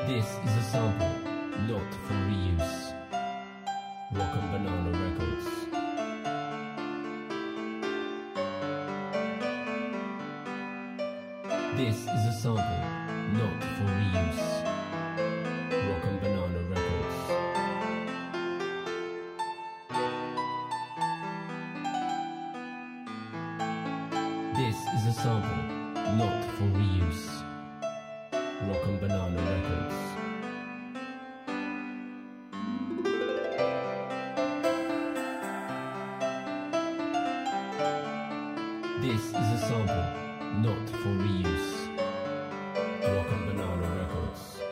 This is a sample, not for reuse. Rock and Banana Records. This is a sample, not for reuse. Rock and Banana Records. This is a sample, not for reuse. Rock and Banana Records. This is a sample, not for reuse. Rock and Banana Records.